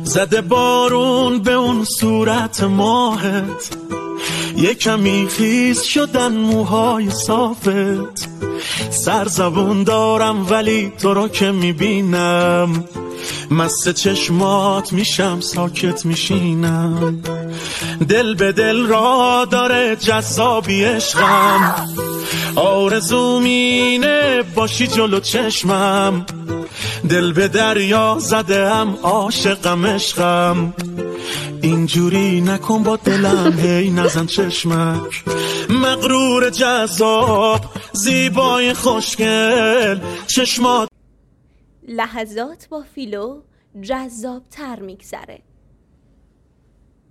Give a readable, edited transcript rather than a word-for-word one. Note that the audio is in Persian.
زده بارون به اون صورت ماهت، یه کمی خیس شدن موهای صافت. سرزبون دارم ولی تو رو که میبینم، مست چشمات میشم ساکت میشینم. دل به دل را داره جذابی عشقم، آرزوم اینه باشی جلو چشمم. دل به دریا زدم عاشقم عشقم، اینجوری نکن با دلم هی نزن چشمک. مغرور جذاب زیبای خوشگل چشمات. لحظات با فیلو جذاب تر میگذره.